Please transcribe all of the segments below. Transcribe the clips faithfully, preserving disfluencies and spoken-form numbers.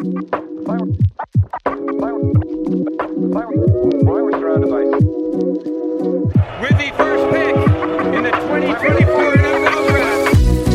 With the first pick in the twenty twenty-four N F L Draft.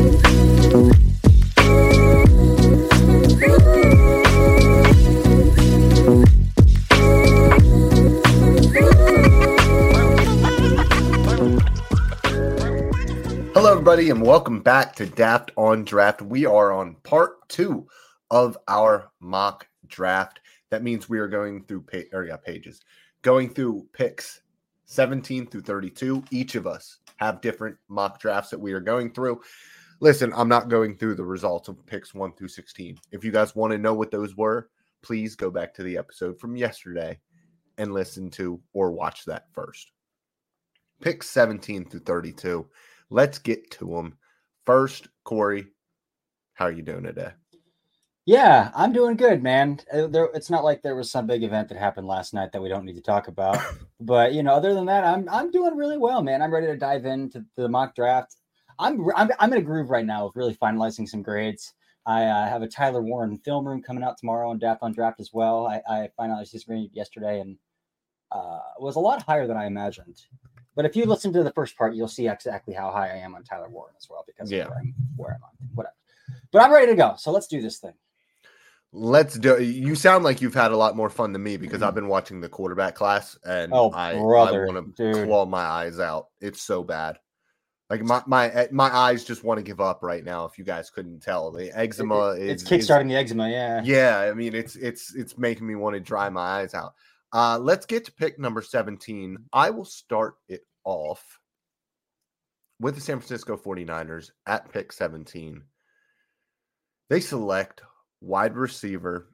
Hello, everybody, and welcome back to Daft on Draft. We are on part two of our mock draft. That means we are going through pa- or yeah, pages, going through picks seventeen through thirty-two. Each of us have different mock drafts that we are going through. Listen, I'm not going through the results of picks one through sixteen. If you guys want to know what those were, please go back to the episode from yesterday and listen to or watch that first. Picks seventeen through thirty-two. Let's get to them. First, Corey, how are you doing today? Yeah, I'm doing good, man. Uh, There, it's not like there was some big event that happened last night that we don't need to talk about. But you know, other than that, I'm I'm doing really well, man. I'm ready to dive into the mock draft. I'm I'm I'm in a groove right now of really finalizing some grades. I uh, have a Tyler Warren film room coming out tomorrow on Daft on Draft as well. I, I finalized his grade yesterday and uh, was a lot higher than I imagined. But if you listen to the first part, you'll see exactly how high I am on Tyler Warren as well because Yeah. of where I'm, where I'm on. Whatever. But I'm ready to go. So let's do this thing. Let's do. You sound like you've had a lot more fun than me because I've been watching the quarterback class and Oh, I, brother, I want dude. to claw my eyes out. It's so bad. Like my my my eyes just want to give up right now. If you guys couldn't tell, the eczema It- it- is it's kickstarting the eczema. Yeah. Is, yeah, I mean it's it's it's making me want to dry my eyes out. Uh, let's get to pick number seventeen. I will start it off with the San Francisco forty-niners at pick seventeen. They select wide receiver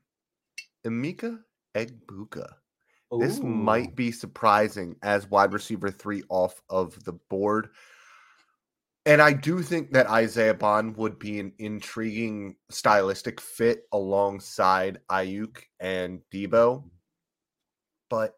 Emeka Egbuka. This Ooh. might be surprising as wide receiver three off of the board. And I do think that Isaiah Bond would be an intriguing stylistic fit alongside Ayuk and Debo. But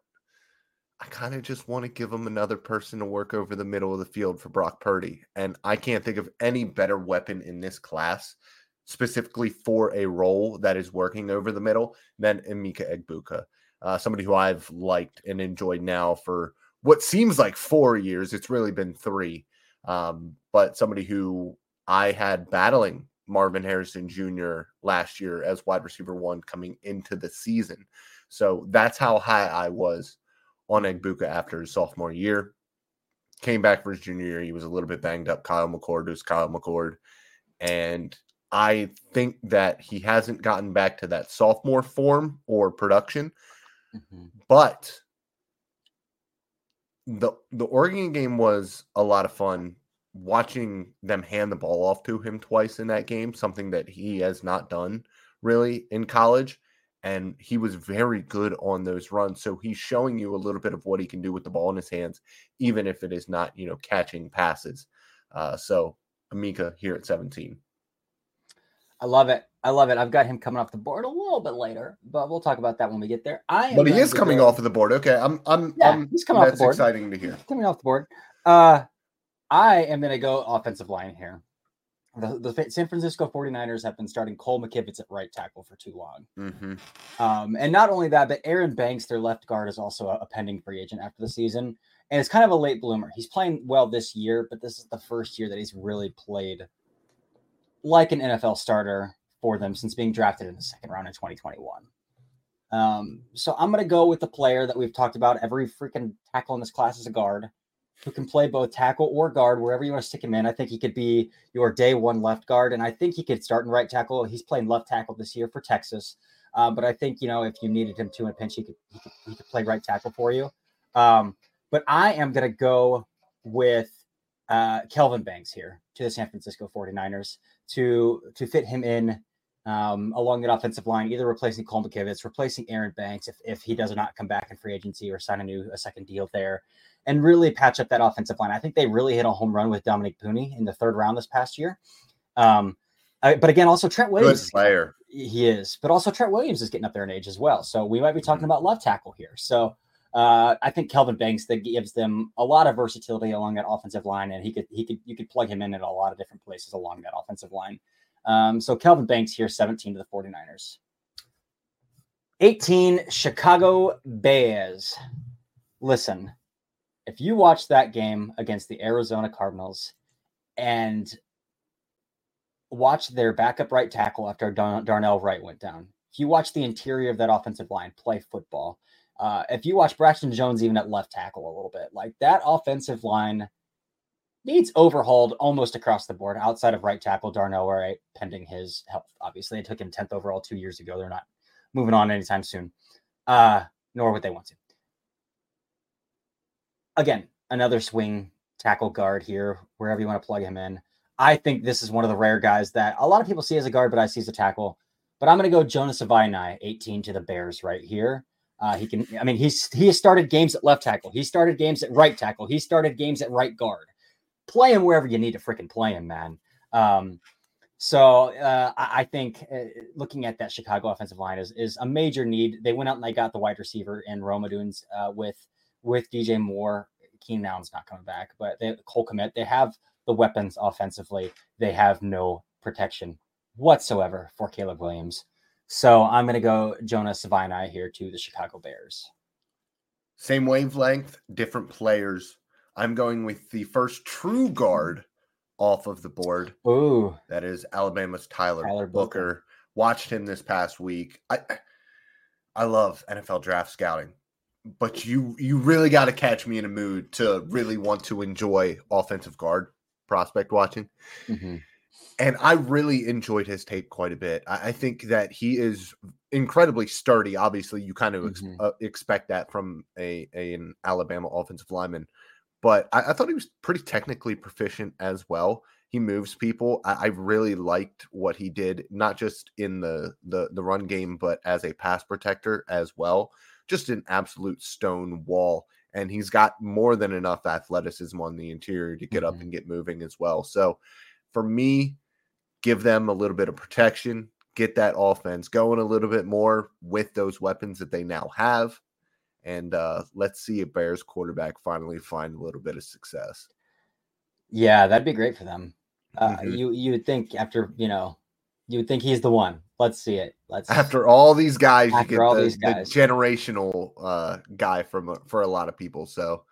I kind of just want to give him another person to work over the middle of the field for Brock Purdy. And I can't think of any better weapon in this class, specifically for a role that is working over the middle, than Emeka Egbuka. Uh, somebody who I've liked and enjoyed now for what seems like four years. It's really been three. Um, but somebody who I had battling Marvin Harrison Junior last year as wide receiver one coming into the season. So that's how high I was on Egbuka after his sophomore year. Came back for his junior year. He was a little bit banged up. Kyle McCord was Kyle McCord. And I think that he hasn't gotten back to that sophomore form or production. Mhm. But the the Oregon game was a lot of fun. Watching them hand the ball off to him twice in that game, something that he has not done really in college. And he was very good on those runs. So he's showing you a little bit of what he can do with the ball in his hands, even if it is not, you know, catching passes. Uh, so Emeka here at seventeen. I love it. I love it. I've got him coming off the board a little bit later, but we'll talk about that when we get there. I am But he going is to coming go- off of the board. Okay, I'm. I'm. Yeah, I'm he's coming off the that's board. exciting to hear. coming off the board. Uh, I am going to go offensive line here. The, the San Francisco forty-niners have been starting Cole McKivitz at right tackle for too long. Mm-hmm. Um, and not only that, but Aaron Banks, their left guard, is also a, a pending free agent after the season. And it's kind of a late bloomer. He's playing well this year, but this is the first year that he's really played like an N F L starter for them since being drafted in the second round in twenty twenty-one. Um, so I'm going to go with the player that we've talked about. Every freaking tackle in this class is a guard who can play both tackle or guard, wherever you want to stick him in. I think he could be your day one left guard, and I think he could start in right tackle. He's playing left tackle this year for Texas. Uh, but I think, you know, if you needed him to in a pinch, he could, he could, he could play right tackle for you. Um, but I am going to go with uh, Kelvin Banks here to the San Francisco forty-niners to, to fit him in um, along that offensive line, either replacing Cole McKivitz, replacing Aaron Banks if, if he does not come back in free agency or sign a new a second deal there, and really patch up that offensive line. I think they really hit a home run with Dominic Pooney in the third round this past year. Um, I, but again, also Trent Williams. Good player. He is, but also Trent Williams is getting up there in age as well. So we might be talking about left tackle here. So uh, I think Kelvin Banks, that gives them a lot of versatility along that offensive line, and he could he could you could plug him in at a lot of different places along that offensive line. Um, so Kelvin Banks here, seventeen to the forty-niners. eighteen, Chicago Bears. Listen, if you watch that game against the Arizona Cardinals and watch their backup right tackle after Dar- Darnell Wright went down, if you watch the interior of that offensive line play football, uh, if you watch Braxton Jones even at left tackle a little bit, like that offensive line needs overhauled almost across the board outside of right tackle Darnell Wright, pending his health. Obviously, they took him tenth overall two years ago. They're not moving on anytime soon, uh, nor would they want to. Again, another swing tackle guard here, wherever you want to plug him in. I think this is one of the rare guys that a lot of people see as a guard, but I see as a tackle. But I'm going to go Jonas Avainai, eighteen to the Bears right here. Uh, he can, I mean, he's he has started games at left tackle. He started games at right tackle. He started games at right guard. Play him wherever you need to freaking play him, man. Um, so uh, I, I think uh, looking at that Chicago offensive line is is a major need. They went out and they got the wide receiver in Rome Odunze uh, with with D J Moore. Keenan Allen's not coming back, but they Cole Kmet. They have the weapons offensively. They have no protection whatsoever for Caleb Williams. So I'm going to go Jonas Avainai here to the Chicago Bears. Same wavelength, different players. I'm going with the first true guard off of the board. Ooh. That is Alabama's Tyler, Tyler Booker. Booker. Watched him this past week. I I love N F L draft scouting, but you you really got to catch me in a mood to really want to enjoy offensive guard prospect watching. Mm-hmm. And I really enjoyed his tape quite a bit. I, I think that he is incredibly sturdy. Obviously, you kind of mm-hmm. ex- uh, expect that from a, a an Alabama offensive lineman. But I, I thought he was pretty technically proficient as well. He moves people. I, I really liked what he did, not just in the, the the run game, but as a pass protector as well. Just an absolute stone wall. And he's got more than enough athleticism on the interior to get mm-hmm. up and get moving as well. So for me, give them a little bit of protection, get that offense going a little bit more with those weapons that they now have. And uh, let's see a Bears quarterback finally find a little bit of success. Yeah, that'd be great for them. Uh, mm-hmm. You you would think after, you know, you would think he's the one. Let's see it. Let's after all these guys, you get all the, these guys. the generational uh, guy from for a lot of people. So,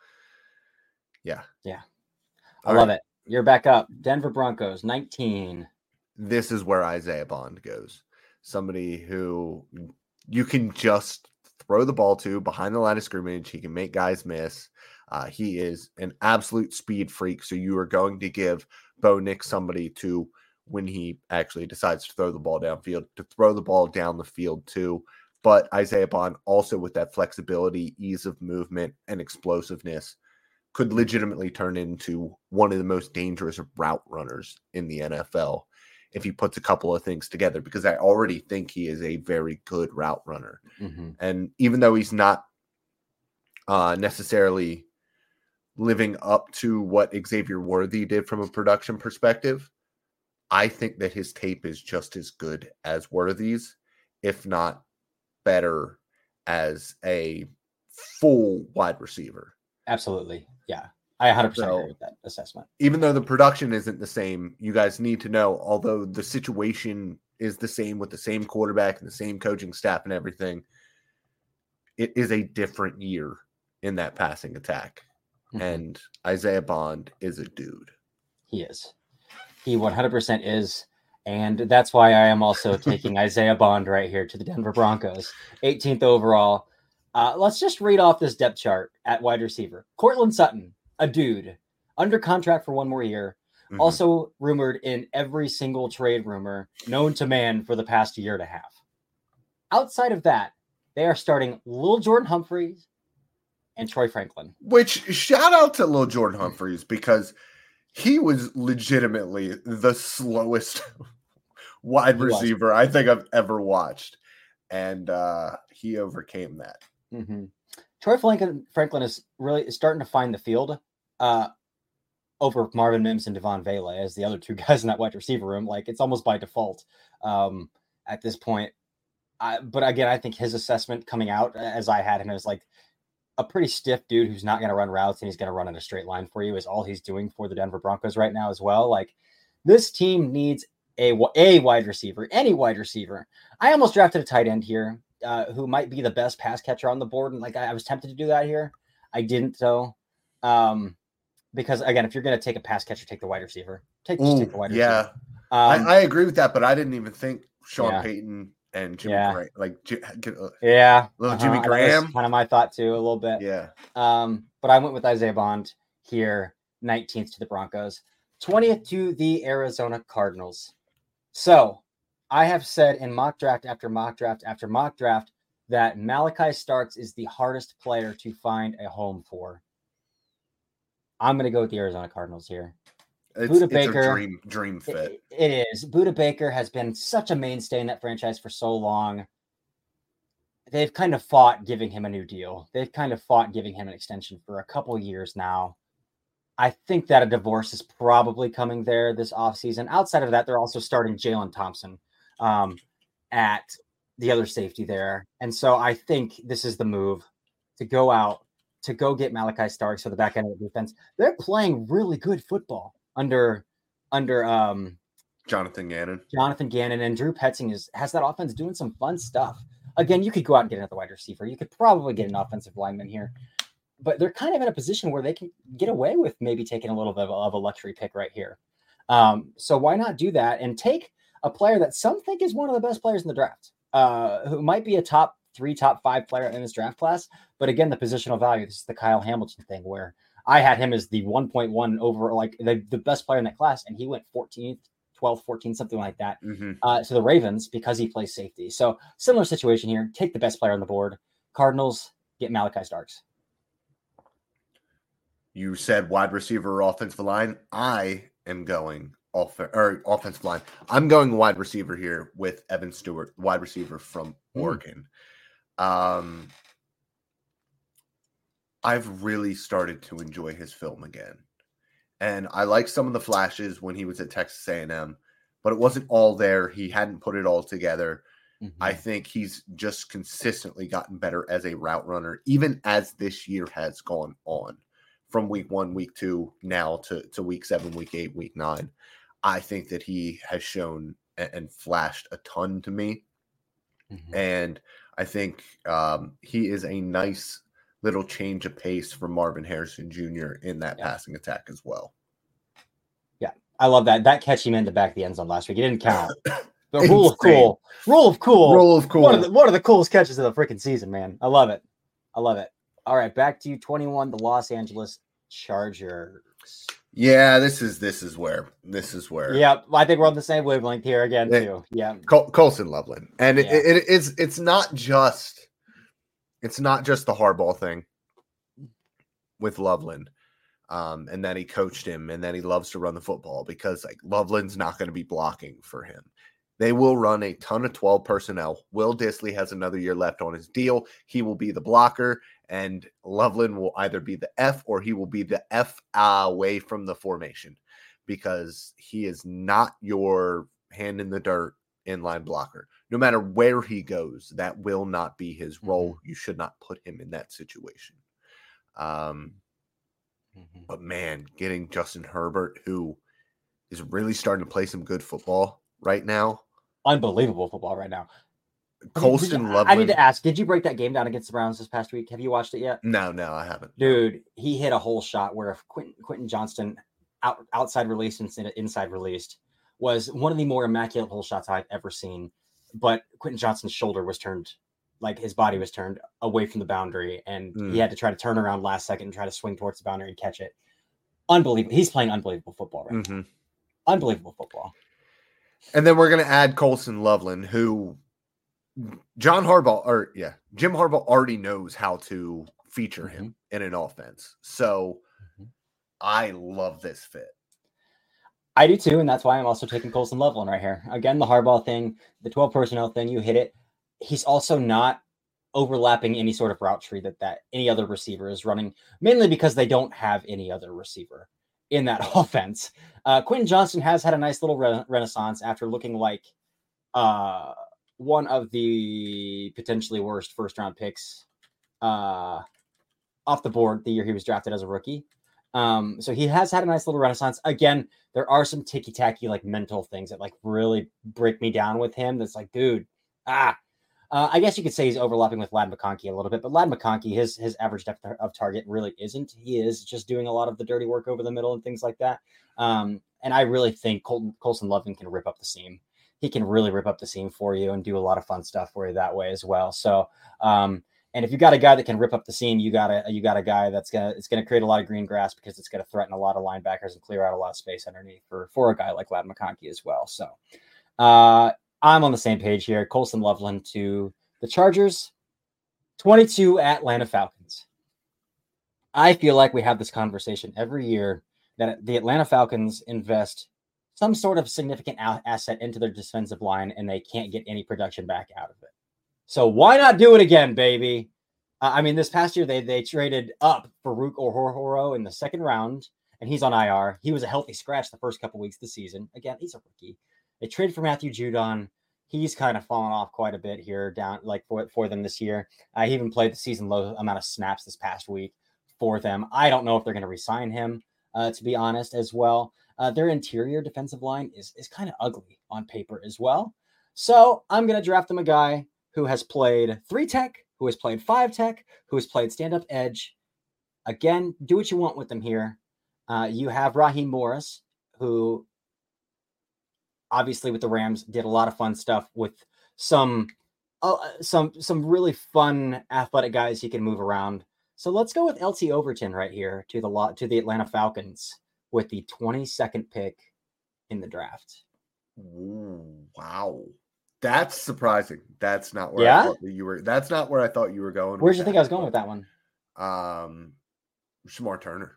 yeah, yeah, I all love right. it. You're back up. Denver Broncos, nineteen. This is where Isaiah Bond goes. Somebody who you can just throw the ball to behind the line of scrimmage. He can make guys miss. Uh, he is an absolute speed freak. So you are going to give Bo Nix somebody to, when he actually decides to throw the ball downfield, to throw the ball down the field too. But Isaiah Bond also with that flexibility, ease of movement, and explosiveness could legitimately turn into one of the most dangerous route runners in the N F L if he puts a couple of things together, because I already think he is a very good route runner. Mm-hmm. And even though he's not uh, necessarily living up to what Xavier Worthy did from a production perspective, I think that his tape is just as good as Worthy's, if not better as a full wide receiver. Absolutely. Yeah. I one hundred percent so, agree with that assessment. Even though the production isn't the same, you guys need to know, although the situation is the same with the same quarterback and the same coaching staff and everything, it is a different year in that passing attack. Mm-hmm. And Isaiah Bond is a dude. He is. He one hundred percent is. And that's why I am also taking Isaiah Bond right here to the Denver Broncos. eighteenth overall. Uh, let's just read off this depth chart at wide receiver. Cortland Sutton, a dude, under contract for one more year. Mm-hmm. Also rumored in every single trade rumor known to man for the past year and a half. Outside of that, they are starting Lil Jordan Humphreys and Troy Franklin. Which, shout out to Lil Jordan Humphreys, because he was legitimately the slowest wide he receiver was. I think I've ever watched. And uh, he overcame that. Mm-hmm. Troy Franklin, Franklin is really starting to find the field uh, over Marvin Mims and Devon Vele as the other two guys in that wide receiver room. Like, it's almost by default um, at this point. I, but again, I think his assessment coming out as I had him is like a pretty stiff dude who's not going to run routes and he's going to run in a straight line for you is all he's doing for the Denver Broncos right now as well. Like, this team needs a, a wide receiver, any wide receiver. I almost drafted a tight end here. uh, who might be the best pass catcher on the board. And like I, I was tempted to do that here. I didn't though. Um, because again, if you're going to take a pass catcher, take the wide receiver. Take, Ooh, take the wide yeah. receiver. Um, I, I agree with that, but I didn't even think Sean yeah. Payton and Jimmy Yeah. Graham, like J- uh, yeah. little uh-huh. Jimmy Graham. Kind of my thought too, a little bit. Yeah. Um, but I went with Isaiah Bond here, nineteenth to the Broncos, twentieth to the Arizona Cardinals. So I have said in mock draft after mock draft after mock draft that Malachi Starks is the hardest player to find a home for. I'm going to go with the Arizona Cardinals here. It's, Buda it's Baker, a dream, dream fit. It, it is. Buda Baker has been such a mainstay in that franchise for so long. They've kind of fought giving him a new deal. They've kind of fought giving him an extension for a couple years now. I think that a divorce is probably coming there this offseason. Outside of that, they're also starting Jalen Thompson um, at the other safety there. And so I think this is the move to go out, to go get Malachi Starks for the back end of the defense. They're playing really good football under under um, Jonathan Gannon. Jonathan Gannon and Drew Petzing is has that offense doing some fun stuff. Again, you could go out and get another wide receiver. You could probably get an offensive lineman here, but they're kind of in a position where they can get away with maybe taking a little bit of a, of a luxury pick right here. Um, so why not do that and take a player that some think is one of the best players in the draft, uh, who might be a top three, top five player in this draft class. But again, the positional value, this is the Kyle Hamilton thing where I had him as the one point one over, like the, the best player in that class. And he went fourteenth, twelve, fourteen, something like that Mm-hmm. uh, to the Ravens because he plays safety. So similar situation here. Take the best player on the board. Cardinals, get Malachi Starks. You said wide receiver or offensive line. I am going off or offensive line. I'm going wide receiver here with Evan Stewart, wide receiver from Oregon. Mm. Um, I've really started to enjoy his film again. And I like some of the flashes when he was at Texas A and M, but it wasn't all there. He hadn't put it all together. Mm-hmm. I think he's just consistently gotten better as a route runner, even as this year has gone on. From week one, week two, now to, to week seven, week eight, week nine. I think that he has shown and, and flashed a ton to me. Mm-hmm. And I think um, he is a nice little change of pace for Marvin Harrison Junior in that yeah. passing attack as well. Yeah, I love that. That catch he made in the back of the end zone last week. He didn't count. The rule of cool. Rule of cool. Rule of cool. One of the, one of the coolest catches of the freaking season, man. I love it. I love it. All right, back to you, twenty-one, the Los Angeles Chargers. Yeah, this is this is where this is where. Yeah, I think we're on the same wavelength here again too. Yeah, Col- Colson Loveland, and it, yeah. it, it, it's it's not just it's not just the hardball thing with Loveland, um, and that he coached him, and that he loves to run the football because like Loveland's not going to be blocking for him. They will run a ton of twelve personnel. Will Dissly has another year left on his deal. He will be the blocker. And Loveland will either be the F or he will be the F away from the formation because he is not your hand in the dirt inline blocker. No matter where he goes, that will not be his role. You should not put him in that situation. Um, mm-hmm. But man, getting Justin Herbert, who is really starting to play some good football right now. Unbelievable football right now. Colston Loveland. I need to ask, did you break that game down against the Browns this past week? Have you watched it yet? No, no, I haven't. Dude, he hit a whole shot where if Quentin, Quentin Johnston out, outside released instead of inside released was one of the more immaculate hole shots I've ever seen. But Quentin Johnston's shoulder was turned, like his body was turned away from the boundary, and mm. he had to try to turn around last second and try to swing towards the boundary and catch it. Unbelievable. He's playing unbelievable football right mm-hmm. now. Unbelievable football. And then we're going to add Colson Loveland, who John Harbaugh, or yeah, Jim Harbaugh already knows how to feature mm-hmm. him in an offense. So mm-hmm. I love this fit. I do too, and that's why I'm also taking Colson Loveland right here. Again, the Harbaugh thing, the twelve personnel thing, you hit it. He's also not overlapping any sort of route tree that, that any other receiver is running, mainly because they don't have any other receiver in that offense. Uh, Quentin Johnston has had a nice little re- renaissance after looking like uh, one of the potentially worst first-round picks uh, off the board the year he was drafted as a rookie. Um, so he has had a nice little renaissance. Again, there are some ticky-tacky like mental things that like really break me down with him. That's like, dude, ah, Uh, I guess you could say he's overlapping with Ladd McConkey a little bit, but Ladd McConkey, his his average depth of target really isn't. He is just doing a lot of the dirty work over the middle and things like that. Um, and I really think Colton, Colson Loveland can rip up the seam. He can really rip up the seam for you and do a lot of fun stuff for you that way as well. So, um, and if you got a guy that can rip up the seam, you got a you got a guy that's gonna it's gonna create a lot of green grass because it's gonna threaten a lot of linebackers and clear out a lot of space underneath for for a guy like Ladd McConkey as well. So, uh, I'm on the same page here. Colson Loveland to the Chargers, twenty-two Atlanta Falcons. I feel like we have this conversation every year that the Atlanta Falcons invest some sort of significant asset into their defensive line and they can't get any production back out of it. So why not do it again, baby? Uh, I mean, this past year they they traded up for Farouk Ohohoro in the second round, and he's on I R. He was a healthy scratch the first couple weeks of the season. Again, he's a rookie. They traded for Matthew Judon. He's kind of fallen off quite a bit here down like for, for them this year. Uh, he even played the season low amount of snaps this past week for them. I don't know if they're going to re-sign him, uh, to be honest, as well. Uh, their interior defensive line is, is kind of ugly on paper as well. So I'm going to draft them a guy who has played three tech, who has played five tech, who has played stand-up edge. Again, do what you want with them here. Uh, you have Raheem Morris, who obviously with the Rams did a lot of fun stuff with some uh, some some really fun athletic guys he can move around. So let's go with L T Overton right here to the lot to the Atlanta Falcons with the twenty-second pick in the draft. Ooh, wow. That's surprising. That's not where yeah? I thought that you were. That's not where I thought you were going. Where did you think I was going with that one? Um, Shamar Turner.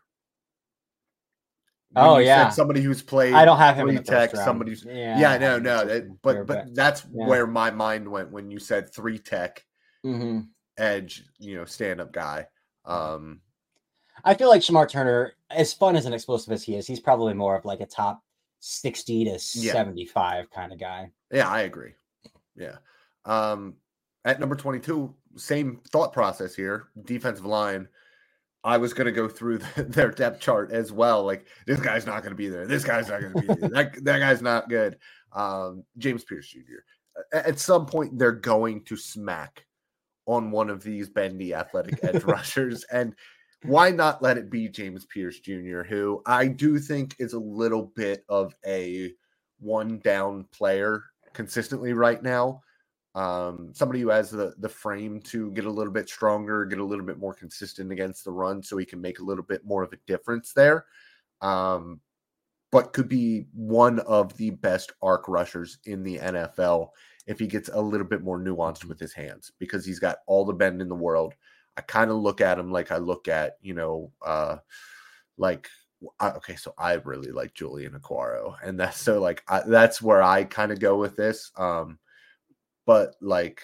When oh you yeah, said somebody who's played. I don't have him three in the tech. first round. Somebody who's yeah, yeah, no, no. That, but there, but but that's yeah. where my mind went when you said three tech, mm-hmm. edge, you know, stand up guy. Um, I feel like Shamar Turner, as fun as an explosive as he is, he's probably more of like a top sixty to yeah. seventy-five kind of guy. Yeah, I agree. Yeah. Um, at number twenty-two, same thought process here. Defensive line. I was going to go through the, their depth chart as well. Like, this guy's not going to be there. This guy's not going to be there. That, that guy's not good. Um, James Pierce Junior At some point, they're going to smack on one of these bendy athletic edge rushers. And why not let it be James Pierce Junior, who I do think is a little bit of a one-down player consistently right now. Um, somebody who has the, the frame to get a little bit stronger, get a little bit more consistent against the run so he can make a little bit more of a difference there. Um, but could be one of the best arc rushers in the N F L if he gets a little bit more nuanced with his hands, because he's got all the bend in the world. I kind of look at him like I look at, you know, uh, like, I, okay, so I really like Julian Aquaro, and that's so like, I, that's where I kind of go with this. Um, But like,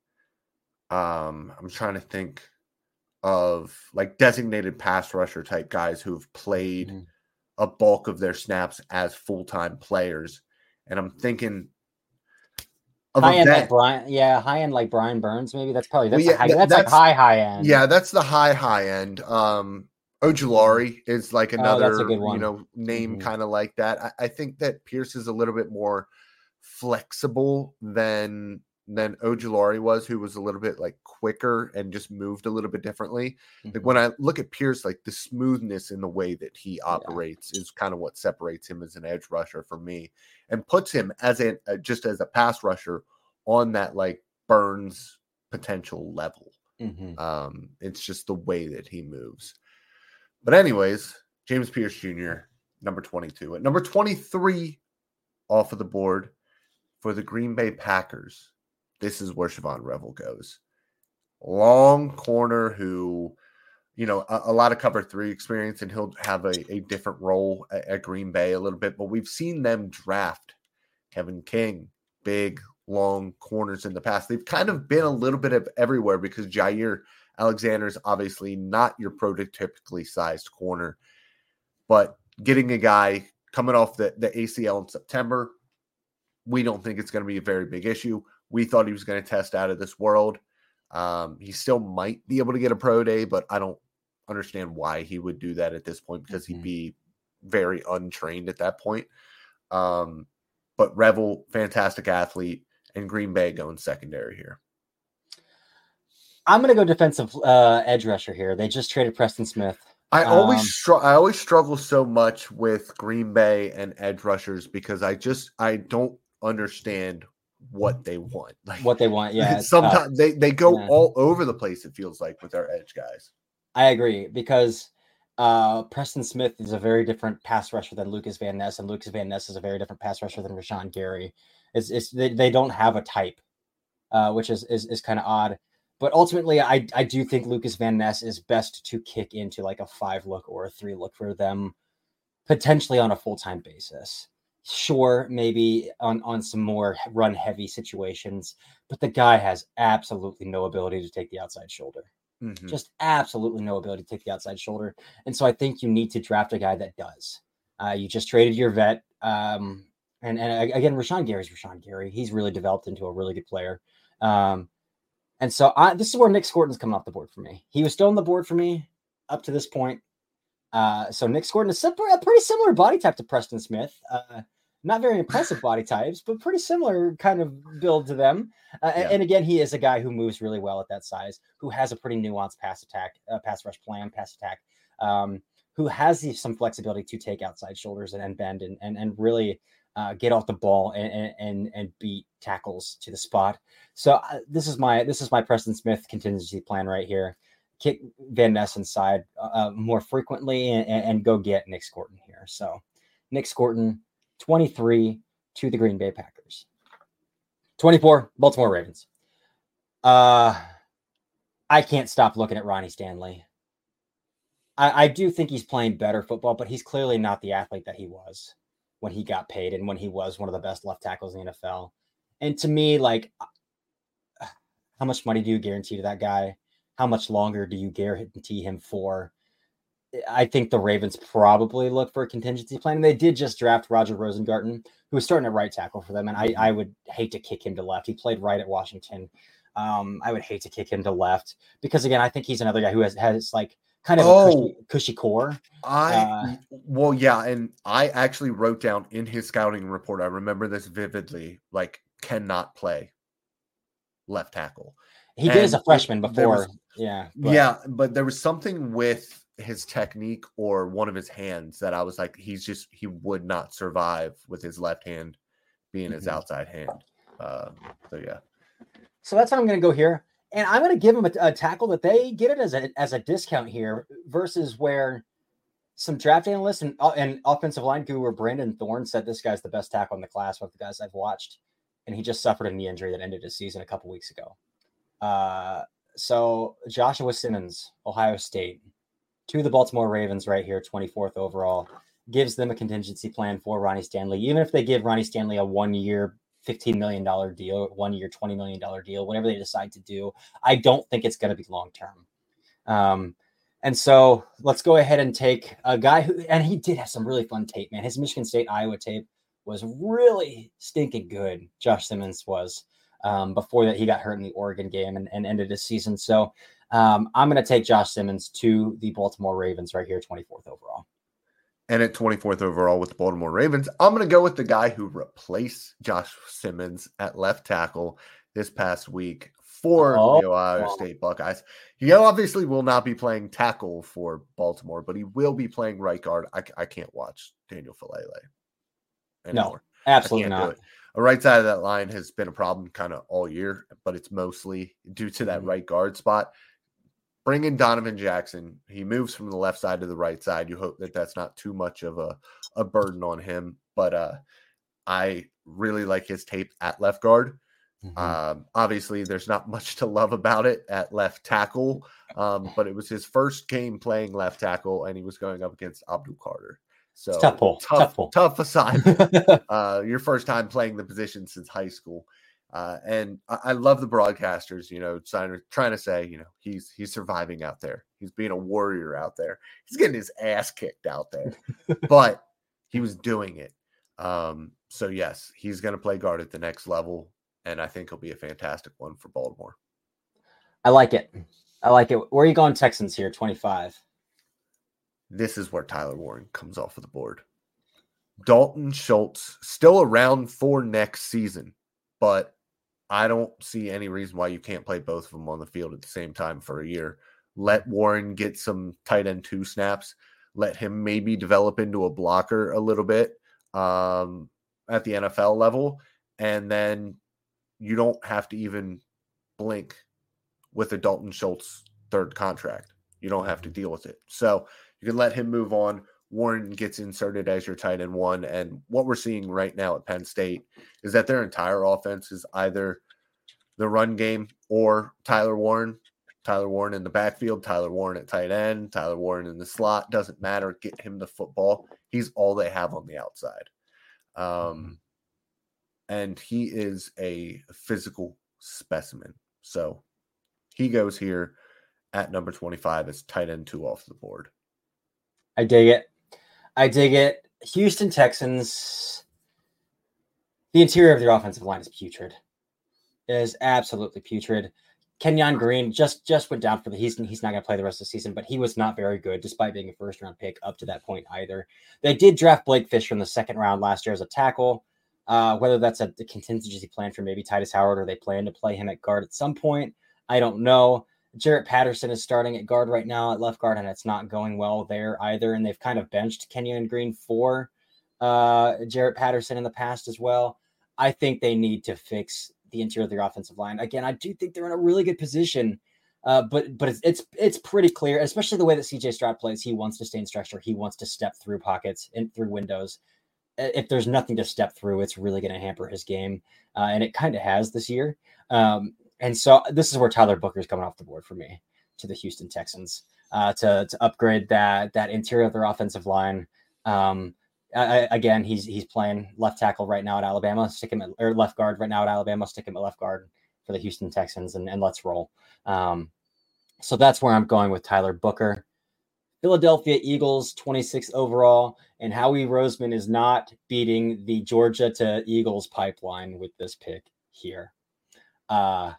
um, I'm trying to think of like designated pass rusher type guys who've played mm-hmm. a bulk of their snaps as full-time players. And I'm thinking of high end vet. like Brian, yeah, high end like Brian Burns, maybe that's probably that's, well, yeah, high, that, that's, that's like high high end. Yeah, that's the high high end. Um, Ojulari is like another oh, you know name mm-hmm. kind of like that. I, I think that Pierce is a little bit more flexible than than Ojulari was, who was a little bit like quicker and just moved a little bit differently. Mm-hmm. Like when I look at Pierce, like the smoothness in the way that he operates yeah. is kind of what separates him as an edge rusher for me, and puts him as a uh, just as a pass rusher on that like Burns potential level. Mm-hmm. Um, it's just the way that he moves. But anyways, James Pierce Junior, number twenty-two. At number twenty-three off of the board for the Green Bay Packers, this is where Siobhan Revel goes. Long corner who, you know, a, a lot of cover three experience, and he'll have a, a different role at, at Green Bay a little bit. But we've seen them draft Kevin King, big, long corners in the past. They've kind of been a little bit of everywhere because Jair Alexander is obviously not your prototypically sized corner. But getting a guy coming off the, the A C L in September, we don't think it's going to be a very big issue. We thought he was going to test out of this world. Um, he still might be able to get a pro day, but I don't understand why he would do that at this point, because mm-hmm. he'd be very untrained at that point. Um, but Revel, fantastic athlete, and Green Bay going secondary here. I'm going to go defensive uh, edge rusher here. They just traded Preston Smith. I always Um, str- I always struggle so much with Green Bay and edge rushers because I just I don't understand what they want. Like what they want, yeah. sometimes they, they go yeah. all over the place, it feels like, with their edge guys. I agree because uh, Preston Smith is a very different pass rusher than Lucas Van Ness, and Lucas Van Ness is a very different pass rusher than Rashawn Gary. It's, it's they, they don't have a type, uh, which is is, is kind of odd. But ultimately, I, I do think Lucas Van Ness is best to kick into like a five look or a three look for them, potentially on a full-time basis. Sure, maybe on, on some more run heavy situations, but the guy has absolutely no ability to take the outside shoulder. Mm-hmm. Just absolutely no ability to take the outside shoulder. And so I think you need to draft a guy that does. Uh, you just traded your vet. Um, and, and again, Rashawn Gary's Rashawn Gary. He's really developed into a really good player. Um, And so I, this is where Nick Scorton's coming off the board for me. He was still on the board for me up to this point. Uh, so Nick Scorton is a pretty similar body type to Preston Smith. Uh, not very impressive body types, but pretty similar kind of build to them. Uh, yeah. And again, he is a guy who moves really well at that size, who has a pretty nuanced pass attack, uh, pass rush plan, pass attack, um, who has the, some flexibility to take outside shoulders and, and bend and, and, and really Uh, get off the ball and, and and beat tackles to the spot. So uh, this is my this is my Preston Smith contingency plan right here. Kick Van Ness inside uh, more frequently and, and go get Nick Scorton here. So Nick Scorton, twenty-three to the Green Bay Packers. twenty-four, Baltimore Ravens. Uh, I can't stop looking at Ronnie Stanley. I, I do think he's playing better football, but he's clearly not the athlete that he was when he got paid and when he was one of the best left tackles in the N F L. And to me, like, how much money do you guarantee to that guy? How much longer do you guarantee him for? I think the Ravens probably look for a contingency plan. And they did just draft Roger Rosengarten, who was starting at right tackle for them. And I, I would hate to kick him to left. He played right at Washington. Um, I would hate to kick him to left because, again, I think he's another guy who has, has like, kind of oh, a cushy, cushy core. I uh, well, yeah, and I actually wrote down in his scouting report. I remember this vividly. Like, cannot play left tackle. He and did as a freshman before, was, yeah, but. yeah. But there was something with his technique or one of his hands that I was like, he's just he would not survive with his left hand being mm-hmm. his outside hand. Uh, so yeah. So that's how I'm going to go here. And I'm going to give them a, a tackle that they get it as a as a discount here versus where some draft analysts and, uh, and offensive line guru Brandon Thorne said this guy's the best tackle in the class, one of the guys I've watched. And he just suffered a knee injury that ended his season a couple weeks ago. Uh, so Joshua Simmons, Ohio State, to the Baltimore Ravens right here, twenty-fourth overall, gives them a contingency plan for Ronnie Stanley. Even if they give Ronnie Stanley a one-year fifteen million dollars deal, one year, twenty million dollars deal, whatever they decide to do. I don't think it's going to be long-term. Um, and so let's go ahead and take a guy who, and he did have some really fun tape, man. His Michigan State, Iowa tape was really stinking good. Josh Simmons was um, before that he got hurt in the Oregon game and, and ended his season. So um, I'm going to take Josh Simmons to the Baltimore Ravens right here, twenty-fourth overall. And at twenty-fourth overall with the Baltimore Ravens, I'm going to go with the guy who replaced Josh Simmons at left tackle this past week for oh, the Ohio wow. State Buckeyes. He obviously will not be playing tackle for Baltimore, but he will be playing right guard. I, I can't watch Daniel Faalele anymore. No, absolutely not. The right side of that line has been a problem kind of all year, but it's mostly due to that mm-hmm. right guard spot. Bring in Donovan Jackson. He moves from the left side to the right side. You hope that that's not too much of a, a burden on him. But uh, I really like his tape at left guard. Mm-hmm. Um, obviously, there's not much to love about it at left tackle. Um, but it was his first game playing left tackle, and he was going up against Abdul Carter. So it's tough pull. Tough, tough, pull. tough assignment. uh, your first time playing the position since high school. Uh, and I, I love the broadcasters, you know, trying, trying to say, you know, he's he's surviving out there. He's being a warrior out there. He's getting his ass kicked out there, but he was doing it. Um, so, yes, he's going to play guard at the next level, and I think he'll be a fantastic one for Baltimore. I like it. I like it. Where are you going, Texans here, twenty-five? This is where Tyler Warren comes off of the board. Dalton Schultz, still around for next season, but I don't see any reason why you can't play both of them on the field at the same time for a year. Let Warren get some tight end two snaps. Let him maybe develop into a blocker a little bit um, at the N F L level. And then you don't have to even blink with a Dalton Schultz third contract. You don't have to deal with it. So you can let him move on. Warren gets inserted as your tight end one. And what we're seeing right now at Penn State is that their entire offense is either the run game or Tyler Warren. Tyler Warren in the backfield, Tyler Warren at tight end, Tyler Warren in the slot. Doesn't matter. Get him the football. He's all they have on the outside. Um, and he is a physical specimen. So he goes here at number twenty-five as tight end two off the board. I dig it. I dig it. Houston Texans, the interior of their offensive line is putrid. It is absolutely putrid. Kenyon Green just, just went down for the he's he's not going to play the rest of the season, but he was not very good despite being a first round pick up to that point either. They did draft Blake Fisher in the second round last year as a tackle. Uh, whether that's a, a contingency plan for maybe Titus Howard or they plan to play him at guard at some point, I don't know. Jarrett Patterson is starting at guard right now at left guard, and it's not going well there either. And they've kind of benched Kenyon Green for uh, Jarrett Patterson in the past as well. I think they need to fix the interior of their offensive line. Again, I do think they're in a really good position, uh, but but it's, it's it's pretty clear, especially the way that C J Stroud plays. He wants to stay in structure. He wants to step through pockets and through windows. If there's nothing to step through, it's really going to hamper his game, uh, and it kind of has this year. Um, and so this is where Tyler Booker is coming off the board for me to the Houston Texans uh, to to upgrade that that interior of their offensive line. Um, I, again, he's he's playing left tackle right now at Alabama. Stick him at or left guard right now at Alabama. Stick him at left guard for the Houston Texans, and, and let's roll. Um, so that's where I'm going with Tyler Booker. Philadelphia Eagles, twenty-six overall, and Howie Roseman is not beating the Georgia to Eagles pipeline with this pick here. Uh,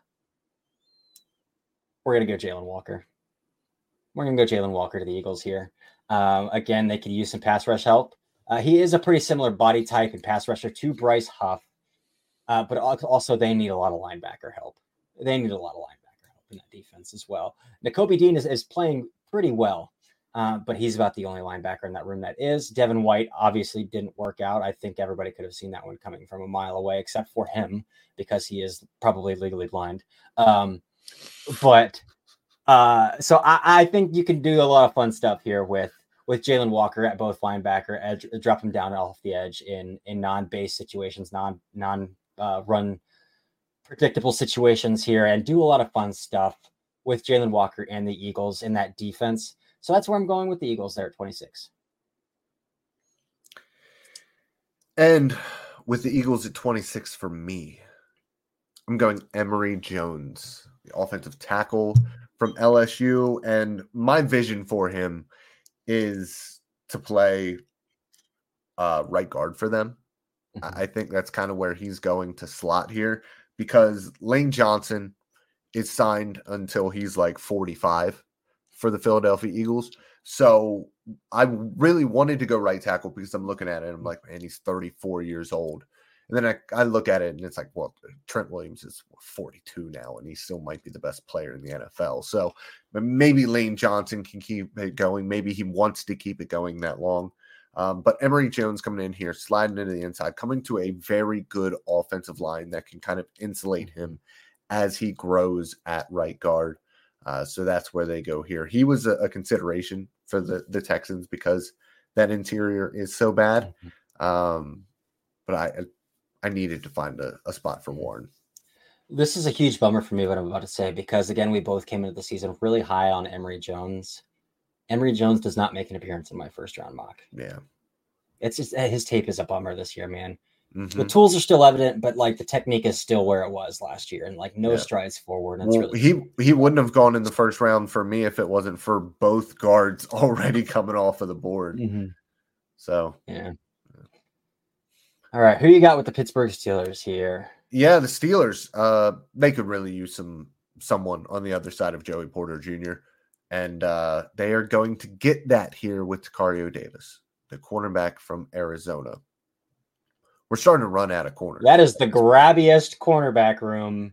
we're gonna go Jalen Walker. We're gonna go Jalen Walker to the Eagles here. Um, again, they could use some pass rush help. Uh, he is a pretty similar body type and pass rusher to Bryce Huff, uh, but also they need a lot of linebacker help. They need a lot of linebacker help in that defense as well. Nakobe Dean is, is playing pretty well, uh, but he's about the only linebacker in that room that is. Devin White obviously didn't work out. I think everybody could have seen that one coming from a mile away, except for him, because he is probably legally blind. Um, but uh, so I, I think you can do a lot of fun stuff here with with Jalen Walker at both linebacker, edge, drop him down off the edge in, in non-base situations, non, non uh, run predictable situations here, and do a lot of fun stuff with Jalen Walker and the Eagles in that defense. So that's where I'm going with the Eagles there at twenty-six. And with the Eagles at twenty-six for me, I'm going Emory Jones, the offensive tackle from L S U. And my vision for him is to play uh, right guard for them. Mm-hmm. I think that's kind of where he's going to slot here, because Lane Johnson is signed until he's like forty-five for the Philadelphia Eagles. So I really wanted to go right tackle because I'm looking at it and I'm like, man, he's thirty-four years old. And then I, I look at it and it's like, well, Trent Williams is forty-two now and he still might be the best player in the N F L. So maybe Lane Johnson can keep it going. Maybe he wants to keep it going that long. Um, but Emory Jones coming in here, sliding into the inside, coming to a very good offensive line that can kind of insulate him as he grows at right guard. Uh, so that's where they go here. He was a, a consideration for the, the Texans because that interior is so bad. Um, but I I needed to find a, a spot for Warren. This is a huge bummer for me, what I'm about to say, because, again, we both came into the season really high on Emory Jones. Emory Jones does not make an appearance in my first-round mock. Yeah. It's just his tape is a bummer this year, man. Mm-hmm. The tools are still evident, but, like, the technique is still where it was last year, and, like, no yeah. strides forward. And it's well, really he, cool. he wouldn't have gone in the first round for me if it wasn't for both guards already coming off of the board. Mm-hmm. So, yeah. All right, who you got with the Pittsburgh Steelers here? Yeah, the Steelers, uh, they could really use some someone on the other side of Joey Porter Junior And uh, they are going to get that here with Tacario Davis, the cornerback from Arizona. We're starting to run out of corners. That is the grabbiest cornerback room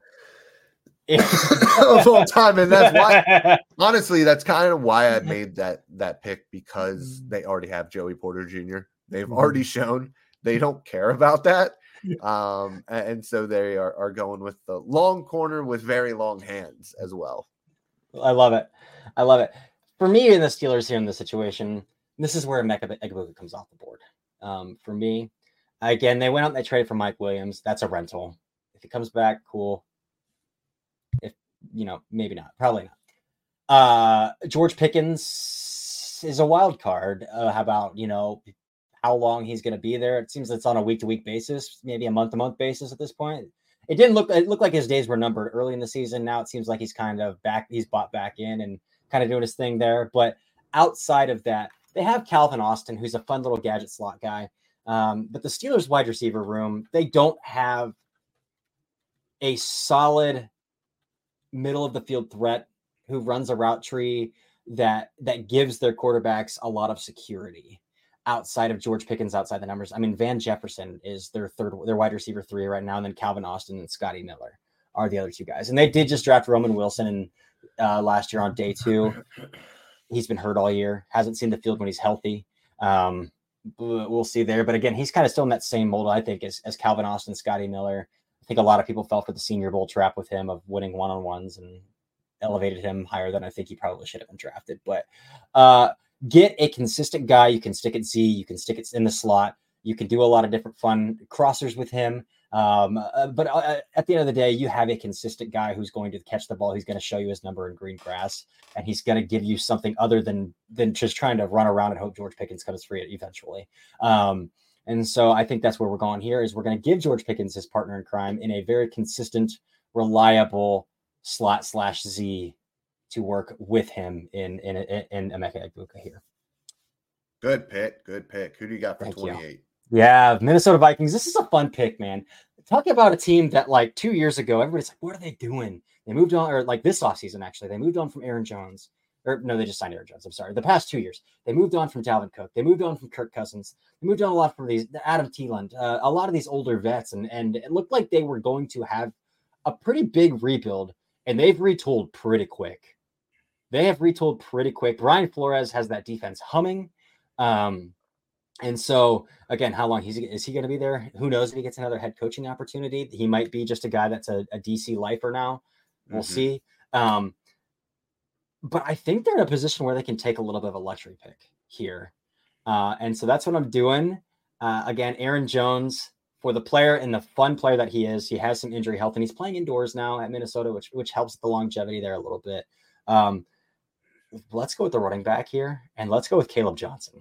of all time, and that's why. Honestly, that's kind of why I made that that pick, because they already have Joey Porter Junior They've already shown they don't care about that, um, and so they are, are going with the long corner with very long hands as well. I love it. I love it. For me and the Steelers here in this situation, this is where Emeka Egbuka comes off the board. Um, for me, again, they went out and they traded for Mike Williams. That's a rental. If he comes back, cool. If, you know, maybe not. Probably not. Uh, George Pickens is a wild card. Uh, how about, you know, how long he's going to be there? It seems it's on a week-to-week basis, maybe a month-to-month basis at this point. It didn't look, it looked like his days were numbered early in the season. Now it seems like he's kind of back, he's bought back in and kind of doing his thing there. But outside of that, they have Calvin Austin, who's a fun little gadget slot guy. Um, but the Steelers wide receiver room, they don't have a solid middle of the field threat who runs a route tree that, that gives their quarterbacks a lot of security outside of George Pickens, outside the numbers. I mean, Van Jefferson is their third, their wide receiver three right now. And then Calvin Austin and Scotty Miller are the other two guys. And they did just draft Roman Wilson in, uh, last year on day two. He's been hurt all year, hasn't seen the field when he's healthy. Um, we'll see there. But again, he's kind of still in that same mold, I think, as, as Calvin Austin, Scotty Miller. I think a lot of people fell for the Senior Bowl trap with him of winning one-on-ones and elevated him higher than I think he probably should have been drafted. But uh, get a consistent guy. You can stick it Z. You can stick it in the slot. You can do a lot of different fun crossers with him. Um, uh, but uh, at the end of the day, you have a consistent guy who's going to catch the ball. He's going to show you his number in green grass, and he's going to give you something other than than just trying to run around and hope George Pickens comes free eventually. Um, and so I think that's where we're going here is we're going to give George Pickens his partner in crime in a very consistent, reliable slot slash Z to work with him in in in, in Emeka Egbuka here. Good pick. Good pick. Who do you got for Thank twenty-eight? You. Yeah, Minnesota Vikings. This is a fun pick, man. Talking about a team that like two years ago, everybody's like, what are they doing? They moved on, or like this offseason, actually, they moved on from Aaron Jones. Or no, they just signed Aaron Jones. I'm sorry. The past two years, they moved on from Dalvin Cook. They moved on from Kirk Cousins. They moved on a lot from these Adam Thielen, uh, a lot of these older vets. And, and it looked like they were going to have a pretty big rebuild, and they've retooled pretty quick. They have retooled pretty quick. Brian Flores has that defense humming. Um, And so, again, how long he's, is he going to be there? Who knows if he gets another head coaching opportunity? He might be just a guy that's a, a D C lifer now. We'll mm-hmm. see. Um, but I think they're in a position where they can take a little bit of a luxury pick here. Uh, and so that's what I'm doing. Uh, again, Aaron Jones, for the player and the fun player that he is, he has some injury health, and he's playing indoors now at Minnesota, which which helps the longevity there a little bit. Um, let's go with the running back here, and let's go with Caleb Johnson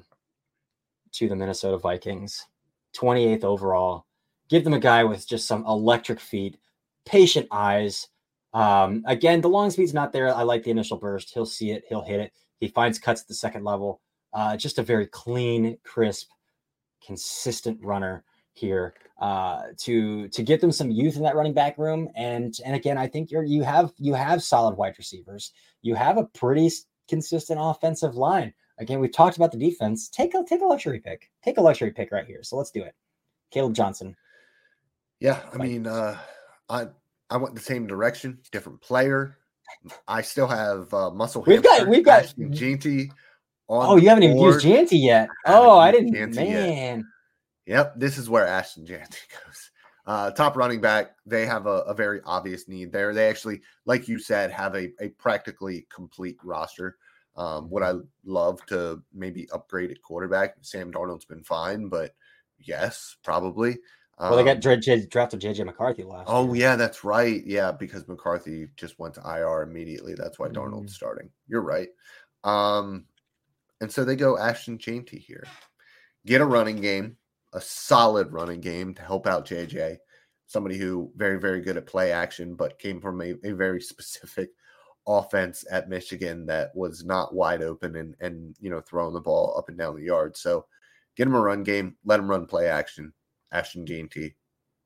to the Minnesota Vikings, twenty-eighth overall. Give them a guy with just some electric feet, patient eyes. Um, again, the long speed's not there. I like the initial burst. He'll see it. He'll hit it. He finds cuts at the second level. Uh, just a very clean, crisp, consistent runner here uh, to to get them some youth in that running back room. And and again, I think you're you have you have solid wide receivers. You have a pretty consistent offensive line. Again, we've talked about the defense. Take a take a luxury pick. Take a luxury pick right here. So let's do it. Caleb Johnson. Yeah, I mean, uh, I I went the same direction, different player. I still have uh, Muscle. We've got we've got Jeanty. On oh, you haven't even used Jeanty yet. I oh, I didn't. Jeanty man. Yet. Yep, this is where Ashton Jeanty goes. Uh, top running back. They have a, a very obvious need there. They actually, like you said, have a, a practically complete roster. Um, would I love to maybe upgrade at quarterback? Sam Darnold's been fine, but yes, probably. Um, well, they got dra- J- drafted J J McCarthy last Oh, year. yeah, that's right. Yeah, because McCarthy just went to I R immediately. That's why mm-hmm. Darnold's starting. You're right. Um, and so they go Ashton Jeanty here. Get a running game, a solid running game to help out J J. Somebody who very, very good at play action, but came from a, a very specific offense at Michigan that was not wide open and, and, you know, throwing the ball up and down the yard. So get him a run game, let him run play action. Ashton Jeanty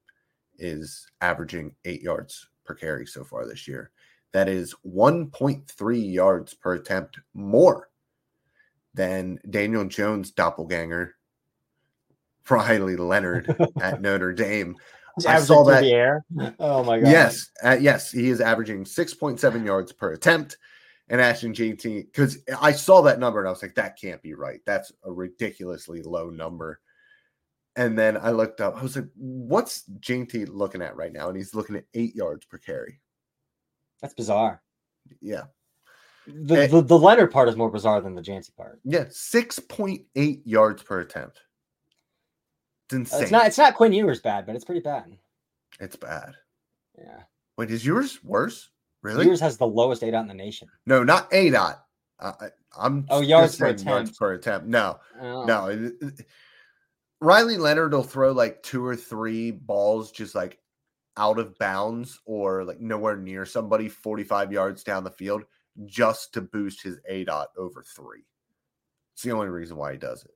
is averaging eight yards per carry so far this year. That is one point three yards per attempt more than Daniel Jones' doppelganger Riley Leonard at Notre Dame. I saw that. The air. Oh my god. Yes, uh, yes, he is averaging six point seven yards per attempt. And Ashton J T, because I saw that number and I was like, that can't be right. That's a ridiculously low number. And then I looked up. I was like, what's J T looking at right now? And he's looking at eight yards per carry. That's bizarre. Yeah. The, and, the the Leonard part is more bizarre than the Jancy part. Yeah, six point eight yards per attempt. It's insane. Uh, it's not it's not Quinn Ewers bad, but it's pretty bad. It's bad. Yeah. Wait, is yours worse? Really? Ewers has the lowest A DOT in the nation. No, not A DOT. Uh, I'm oh yards per attempt. Yards per attempt. No, oh. no. It, it, Riley Leonard will throw like two or three balls just like out of bounds or like nowhere near somebody forty-five yards down the field just to boost his A DOT over three. It's the only reason why he does it.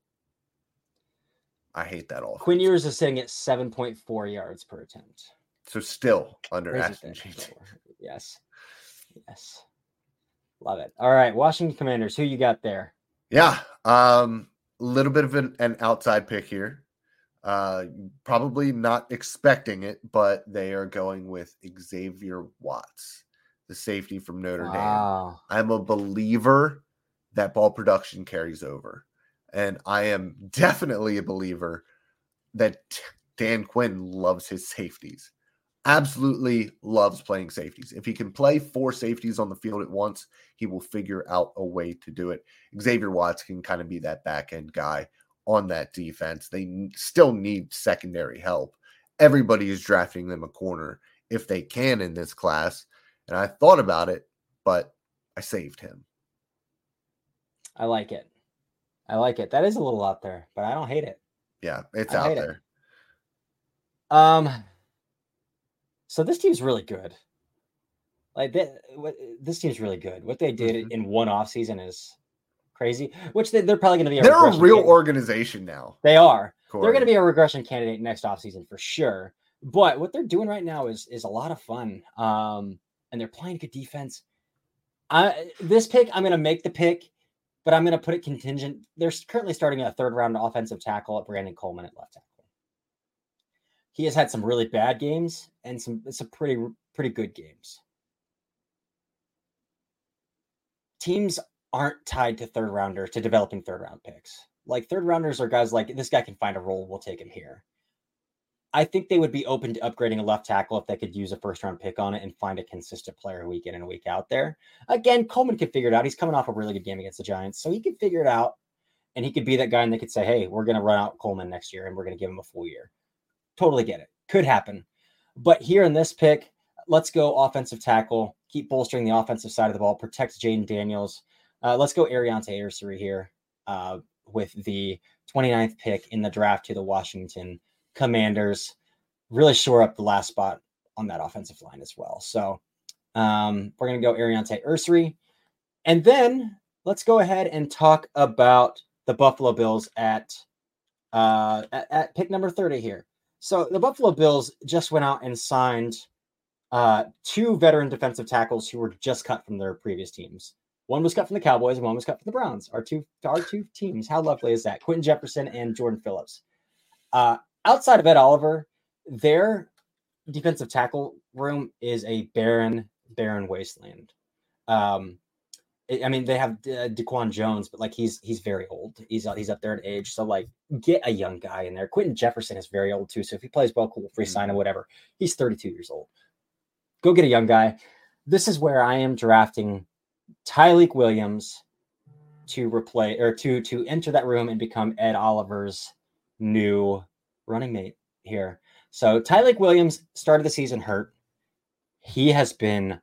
I hate that all. Quinn Ewers is sitting at seven point four yards per attempt. So still under Ashton J T. Yes. Yes. Love it. All right. Washington Commanders. Who you got there? Yeah. Um, a little bit of an, an outside pick here. Uh, probably not expecting it, but they are going with Xavier Watts, the safety from Notre wow. Dame. I'm a believer that ball production carries over. And I am definitely a believer that Dan Quinn loves his safeties. Absolutely loves playing safeties. If he can play four safeties on the field at once, he will figure out a way to do it. Xavier Watts can kind of be that back end guy on that defense. They still need secondary help. Everybody is drafting them a corner if they can in this class. And I thought about it, but I saved him. I like it. I like it. That is a little out there, but I don't hate it. Yeah, it's out there. It. Um, so this team's really good. Like they, what, this team's really good. What they did mm-hmm. in one off season is crazy. Which they, they're probably going to be. A they're a real candidate. organization now. They are. Corey. They're going to be a regression candidate next off season for sure. But what they're doing right now is is a lot of fun. Um, and they're playing good defense. I this pick, I'm going to make the pick. But I'm going to put it contingent. They're currently starting a third round offensive tackle at Brandon Coleman at left tackle. He has had some really bad games and some, some pretty, pretty good games. Teams aren't tied to third rounders, to developing third round picks. Like third rounders are guys like, this guy can find a role. We'll take him here. I think they would be open to upgrading a left tackle if they could use a first round pick on it and find a consistent player week in and week out there. Again, Coleman could figure it out. He's coming off a really good game against the Giants, so he could figure it out. And he could be that guy and they could say, hey, we're going to run out Coleman next year and we're going to give him a full year. Totally get it. Could happen. But here in this pick, let's go offensive tackle, keep bolstering the offensive side of the ball, protect Jaden Daniels. Uh, let's go Ariante Ursary here uh, with the twenty-ninth pick in the draft to the Washington Commanders. Really shore up the last spot on that offensive line as well. So um, we're going to go Ariante Ursary. And then let's go ahead and talk about the Buffalo Bills at, uh, at, at pick number thirty here. So the Buffalo Bills just went out and signed uh, two veteran defensive tackles who were just cut from their previous teams. One was cut from the Cowboys and one was cut from the Browns. Our two, our two teams. How lovely is that? Quentin Jefferson and Jordan Phillips. Uh, outside of Ed Oliver, their defensive tackle room is a barren, barren wasteland. Um, I mean, they have uh, Daquan Jones, but like he's he's very old. He's he's up there in age. So like, get a young guy in there. Quentin Jefferson is very old too. So if he plays well, cool, free sign or whatever. He's thirty-two years old. Go get a young guy. This is where I am drafting Tyleik Williams to replace or to to enter that room and become Ed Oliver's new running mate here. So Tyleik Williams started the season hurt. He has been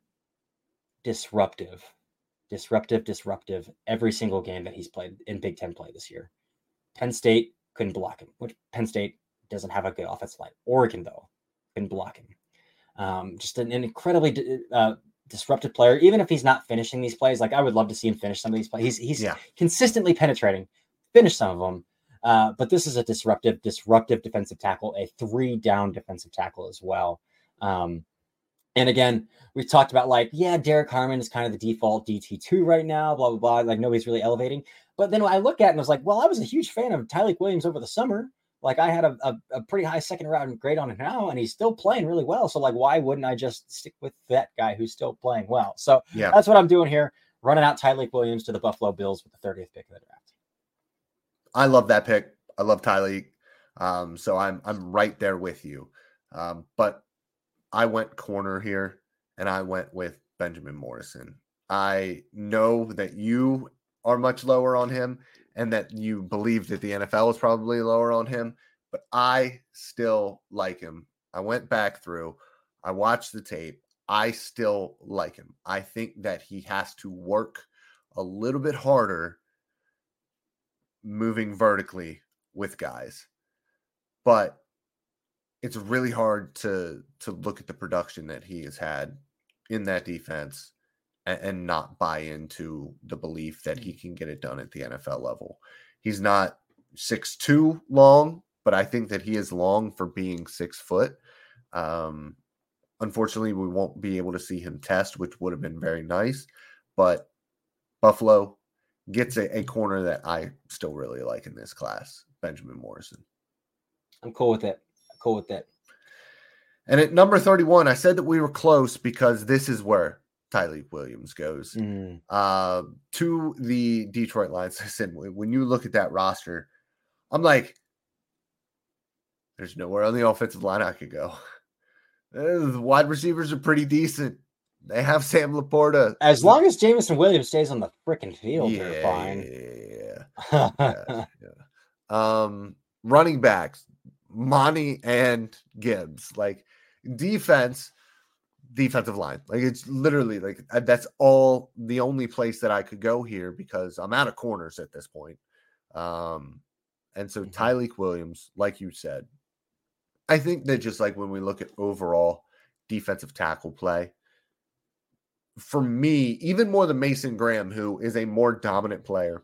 disruptive. Disruptive, disruptive every single game that he's played in Big Ten play this year. Penn State couldn't block him, which Penn State doesn't have a good offensive line. Oregon, though, couldn't block him. Um, just an, an incredibly uh, disruptive player. Even if he's not finishing these plays, like I would love to see him finish some of these plays. He's he's yeah. consistently penetrating, finish some of them. Uh, but this is a disruptive, disruptive defensive tackle, a three-down defensive tackle as well. Um, And again, we talked about like, yeah, Derek Harmon is kind of the default D T two right now, blah, blah, blah. Like nobody's really elevating. But then I look at it and I was like, well, I was a huge fan of Tyleik Williams over the summer. Like I had a, a, a pretty high second round grade on him now, and he's still playing really well. So like, why wouldn't I just stick with that guy who's still playing well? So Yeah, that's what I'm doing here, running out Tyreek Williams to the Buffalo Bills with the thirtieth pick of the draft. I love that pick. I love Tyreek. Um, so I'm I'm right there with you. Um, but I went corner here, and I went with Benjamin Morrison. I know that you are much lower on him, and that you believe that the N F L is probably lower on him, but I still like him. I went back through, I watched the tape. I still like him. I think that he has to work a little bit harder moving vertically with guys, but it's really hard to to look at the production that he has had in that defense and, and not buy into the belief that he can get it done at the N F L level. He's not six two long, but I think that he is long for being six foot. Um, unfortunately, we won't be able to see him test, which would have been very nice, but Buffalo gets a, a corner that I still really like in this class, Benjamin Morrison. I'm cool with it. Cool with it. And at number thirty-one, I said that we were close because this is where Tyreek Williams goes Mm. uh, to the Detroit Lions. I said, when you look at that roster, I'm like, there's nowhere on the offensive line I could go. The wide receivers are pretty decent. They have Sam Laporta. As long as Jameson Williams stays on the freaking field, yeah, they're fine. Yeah, yeah, yeah. Um, running backs, Monty and Gibbs. Like defense, defensive line. Like it's literally like that's all the only place that I could go here because I'm out of corners at this point. Um, and so Mm-hmm. Tyreek Williams, like you said, I think that just like when we look at overall defensive tackle play, for me, even more than Mason Graham, who is a more dominant player,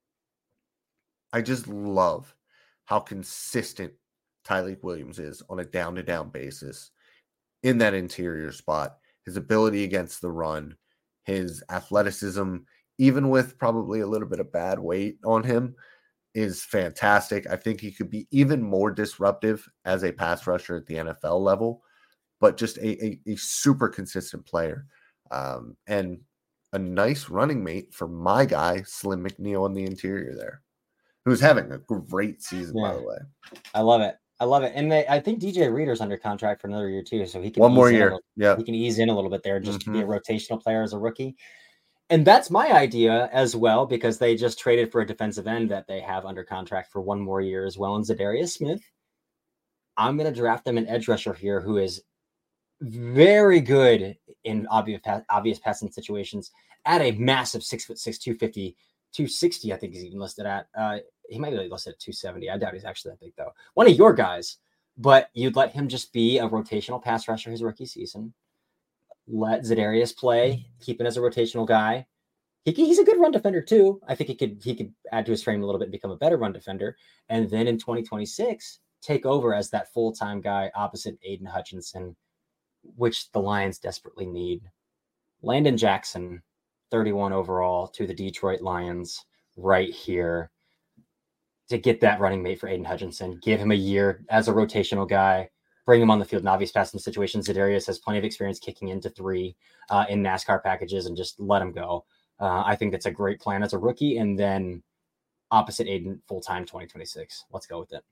I just love how consistent Tyreek Williams is on a down-to-down basis in that interior spot. His ability against the run, his athleticism, even with probably a little bit of bad weight on him, is fantastic. I think he could be even more disruptive as a pass rusher at the N F L level, but just a, a, a super consistent player. Um, and a nice running mate for my guy, Slim McNeil, in the interior there, who's having a great season, Yeah. by the way. I love it. I love it. And they, I think D J Reader's under contract for another year too, so he can One ease more in a year. little- Yeah. he can ease in a little bit there just Mhm. to be a rotational player as a rookie. And that's my idea as well, because they just traded for a defensive end that they have under contract for one more year as well, in Zadarius Smith. I'm going to draft them an edge rusher here who is very good in obvious obvious passing situations at a massive six foot six, two fifty, two sixty. I think he's even listed at. Uh, he might be listed at two seventy. I doubt he's actually that big though. One of your guys, but you'd let him just be a rotational pass rusher his rookie season. Let Zadarius play, keep him as a rotational guy. He can, he's a good run defender too. I think he could he could add to his frame a little bit and become a better run defender. And then in twenty twenty-six, take over as that full-time guy opposite Aiden Hutchinson, which the Lions desperately need. Landon Jackson, thirty-one overall to the Detroit Lions right here to get that running mate for Aiden Hutchinson. Give him a year as a rotational guy. Bring him on the field in obvious passing situations. Zadarius has plenty of experience kicking into three uh, in NASCAR packages and just let him go. Uh, I think that's a great plan as a rookie. And then opposite Aiden full-time twenty twenty-six. Let's go with it.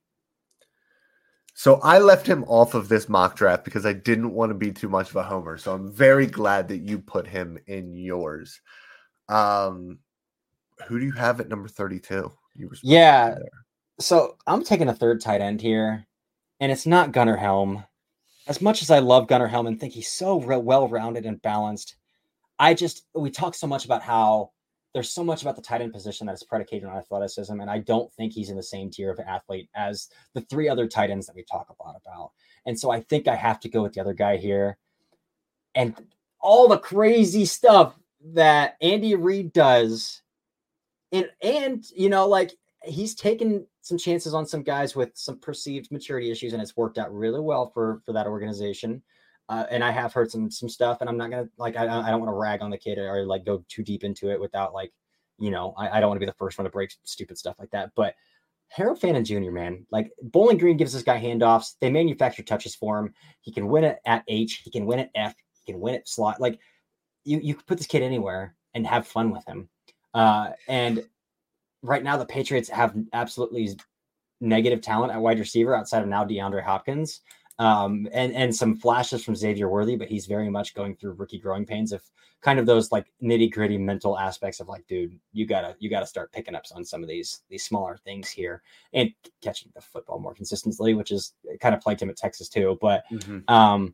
So I left him off of this mock draft because I didn't want to be too much of a homer. So I'm very glad that you put him in yours. Um, who do you have at number thirty-two? You were Yeah. So I'm taking a third tight end here, and it's not Gunnar Helm. As much as I love Gunnar Helm and think he's so re- well-rounded and balanced, I just, we talk so much about how there's so much about the tight end position that is predicated on athleticism, and I don't think he's in the same tier of athlete as the three other tight ends that we talk a lot about. And so I think I have to go with the other guy here. And all the crazy stuff that Andy Reid does, and, and you know, like, he's taken some chances on some guys with some perceived maturity issues, and it's worked out really well for, for that organization. Uh, and I have heard some some stuff, and I'm not gonna like I, I don't want to rag on the kid or, or like go too deep into it without like, you know, I, I don't want to be the first one to break stupid stuff like that. But Harold Fannin Junior, man, like Bowling Green gives this guy handoffs. They manufacture touches for him. He can win it at H. He can win it F. He can win it slot. Like you, you could put this kid anywhere and have fun with him. Uh, and right now the Patriots have absolutely negative talent at wide receiver outside of now DeAndre Hopkins. Um, and, and some flashes from Xavier Worthy, but he's very much going through rookie growing pains of kind of those like nitty gritty mental aspects of like, dude, you gotta, you gotta start picking up on some of these, these smaller things here and catching the football more consistently, which is kind of plagued him at Texas too. But, mm-hmm. um,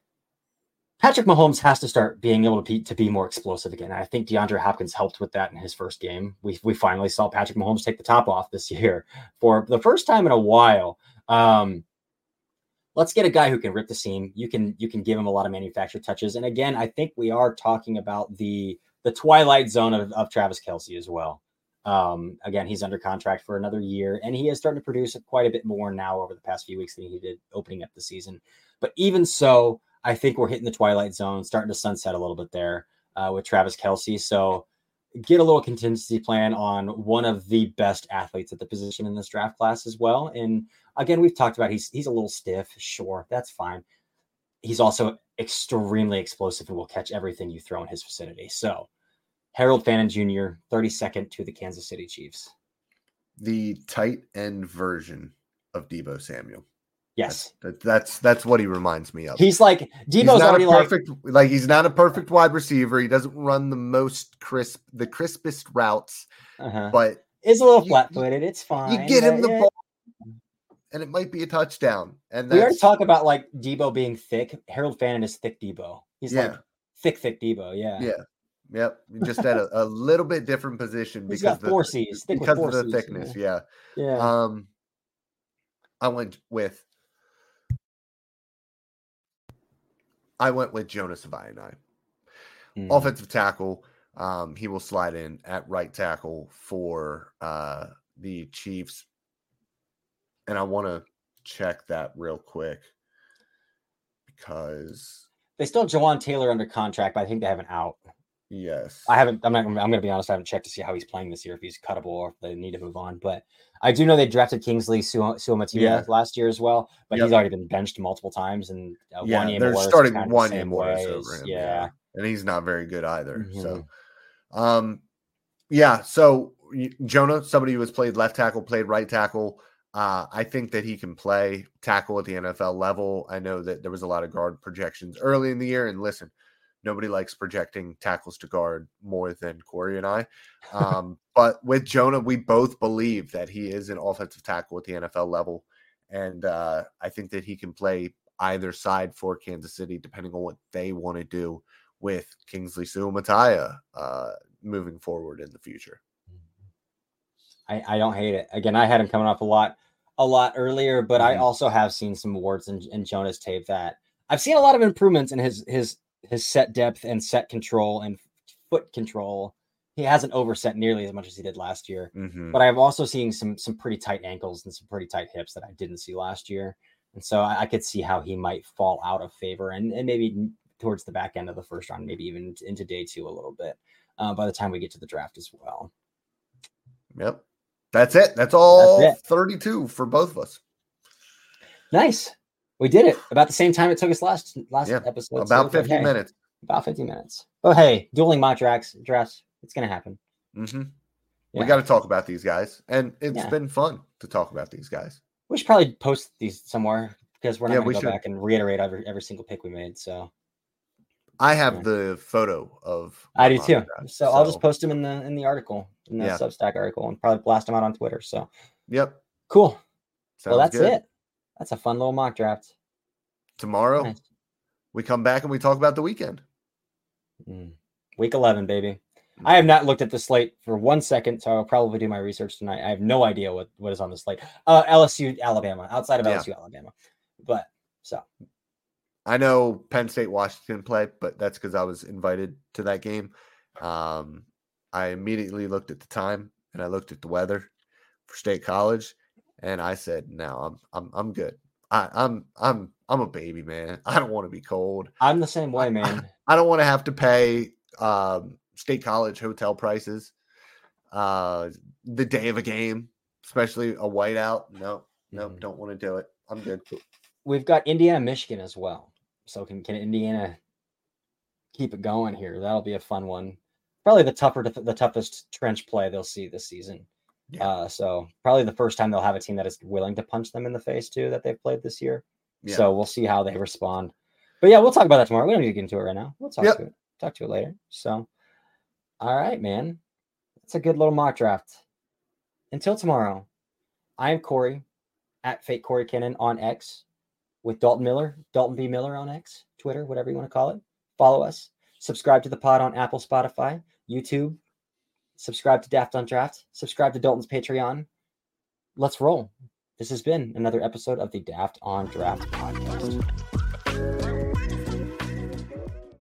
Patrick Mahomes has to start being able to be, to be more explosive again. I think DeAndre Hopkins helped with that in his first game. We, we finally saw Patrick Mahomes take the top off this year for the first time in a while. Um, Let's get a guy who can rip the seam. You can you can give him a lot of manufactured touches. And again, I think we are talking about the the twilight zone of, of Travis Kelce as well. Um, again, he's under contract for another year, and he is starting to produce quite a bit more now over the past few weeks than he did opening up the season. But even so, I think we're hitting the twilight zone, starting to sunset a little bit there uh, with Travis Kelce. So get a little contingency plan on one of the best athletes at the position in this draft class as well. And again, we've talked about he's he's a little stiff. Sure, that's fine. He's also extremely explosive and will catch everything you throw in his vicinity. So Harold Fannin Junior, thirty-second to the Kansas City Chiefs. The tight end version of Deebo Samuel. Yes. That's, that's that's what he reminds me of. He's like Deebo's already perfect, like like he's not a perfect wide receiver. He doesn't run the most crisp, the crispest routes, uh-huh. but it's a little flat-footed. It's fine. You get him the yeah. ball, and it might be a touchdown. And we already talk about like Deebo being thick. Harold Fannin is thick Deebo. He's yeah. like thick, thick Deebo. Yeah. Yeah. Yep. Just at a, a little bit different position He's because got four the, C's. because four of the C's, thickness. Yeah. yeah. Yeah. Um, I went with. I went with Jonas Avianai. Mm. Offensive tackle. Um, he will slide in at right tackle for uh, the Chiefs. And I want to check that real quick because they still have Jawan Taylor under contract, but I think they have an out. Yes. I haven't, I'm not, I'm going to be honest. I haven't checked to see how he's playing this year, if he's cuttable or if they need to move on, but I do know they drafted Kingsley Suamataia yeah. last year as well, but yep. he's already been benched multiple times. And uh, yeah, Wanya they're Morris starting kind of Wanya Morris over him. Yeah. yeah. And he's not very good either. Mm-hmm. So, um, yeah. So Jonah, somebody who has played left tackle, played right tackle. Uh, I think that he can play tackle at the N F L level. I know that there was a lot of guard projections early in the year, and listen, nobody likes projecting tackles to guard more than Corey and I. Um, but with Jonah, we both believe that he is an offensive tackle at the N F L level. And uh, I think that he can play either side for Kansas City, depending on what they want to do with Kingsley Suamataia uh, moving forward in the future. I, I don't hate it. Again, I had him coming off a lot, a lot earlier, but mm-hmm. I also have seen some awards in, in Jonah's tape that I've seen a lot of improvements in his, his, his set depth and set control and foot control. He hasn't overset nearly as much as he did last year, mm-hmm. but I've also seen some, some pretty tight ankles and some pretty tight hips that I didn't see last year. And so I, I could see how he might fall out of favor and, and maybe towards the back end of the first round, maybe even into day two a little bit uh, by the time we get to the draft as well. Yep. That's it. That's all That's it. thirty-two for both of us. Nice. We did it about the same time it took us last last yeah, episode. About so fifty okay. minutes. About fifty minutes. Oh, hey, dueling mock drafts, drafts. It's going to happen. Mm-hmm. Yeah. We got to talk about these guys. And it's yeah. been fun to talk about these guys. We should probably post these somewhere because we're not yeah, going we to go should. back and reiterate every, every single pick we made. So I have yeah. the photo of. I do too. Draft, so, so I'll just post them in the in the article, in the yeah. Substack article, and probably blast them out on Twitter. So, yep. Cool. Sounds well, that's good. it. That's a fun little mock draft. Tomorrow, nice. we come back and we talk about the weekend. Mm. Week eleven, baby. I have not looked at the slate for one second, so I'll probably do my research tonight. I have no idea what, what is on the slate. Uh, L S U, Alabama, outside of L S U, yeah. Alabama. But so. I know Penn State, Washington play, but that's because I was invited to that game. Um, I immediately looked at the time and I looked at the weather for State College, and I said, "No, I'm I'm I'm good. I, I'm I'm I'm a baby, man. I don't want to be cold. I'm the same way, man. I, I don't want to have to pay um, State College hotel prices uh, the day of a game. especially a whiteout. No, no, Mhm. don't want to do it. I'm good. We've got Indiana, Michigan as well. So can can Indiana keep it going here? That'll be a fun one. Probably the tougher, the toughest trench play they'll see this season. Yeah. Uh, so probably the first time they'll have a team that is willing to punch them in the face too that they've played this year. Yeah. So we'll see how they respond. But yeah, we'll talk about that tomorrow. We don't need to get into it right now. We'll talk Yep. to it. Talk to it later. So, all right, man. It's a good little mock draft. Until tomorrow, I am Corey at Fake Corey Kinnan on X with Dalton Miller, Dalton B. Miller on X, Twitter, whatever you want to call it. Follow us. Subscribe to the pod on Apple, Spotify, YouTube. Subscribe to Daft on Draft. Subscribe to Dalton's Patreon. Let's roll. This has been another episode of the Daft on Draft podcast.